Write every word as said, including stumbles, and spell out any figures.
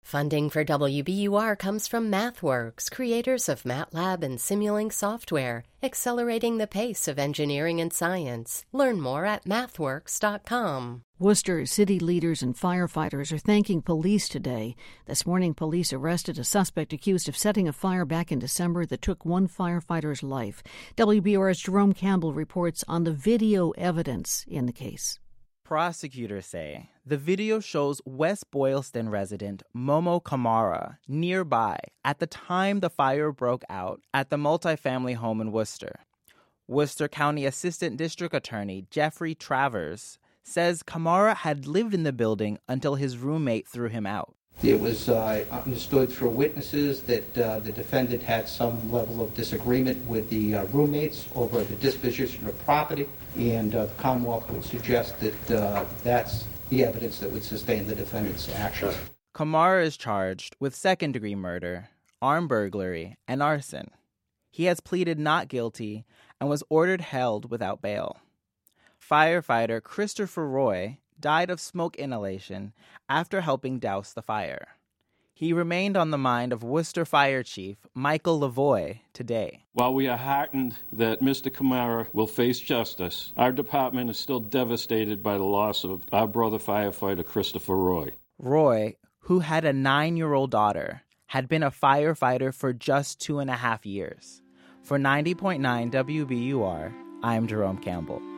Funding for W B U R comes from MathWorks, creators of MATLAB and Simulink software, accelerating the pace of engineering and science. Learn more at mathworks dot com. Worcester city leaders and firefighters are thanking police today. This morning, police arrested a suspect accused of setting a fire back in December that took one firefighter's life. W B U R's Jerome Campbell reports on the video evidence in the case. Prosecutors say the video shows West Boylston resident Momo Kamara nearby at the time the fire broke out at the multifamily home in Worcester. Worcester County Assistant District Attorney Jeffrey Travers says Kamara had lived in the building until his roommate threw him out. It was uh, understood through witnesses that uh, the defendant had some level of disagreement with the uh, roommates over the disposition of property, and uh, the Commonwealth would suggest that uh, that's the evidence that would sustain the defendant's actions. Kamara is charged with second-degree murder, armed burglary, and arson. He has pleaded not guilty and was ordered held without bail. Firefighter Christopher Roy died of smoke inhalation after helping douse the fire. He remained on the mind of Worcester Fire Chief Michael Lavoie today. While we are heartened that Mister Kamara will face justice, our department is still devastated by the loss of our brother firefighter Christopher Roy. Roy, who had a nine-year-old daughter, had been a firefighter for just two and a half years. For ninety point nine W B U R, I'm Jerome Campbell.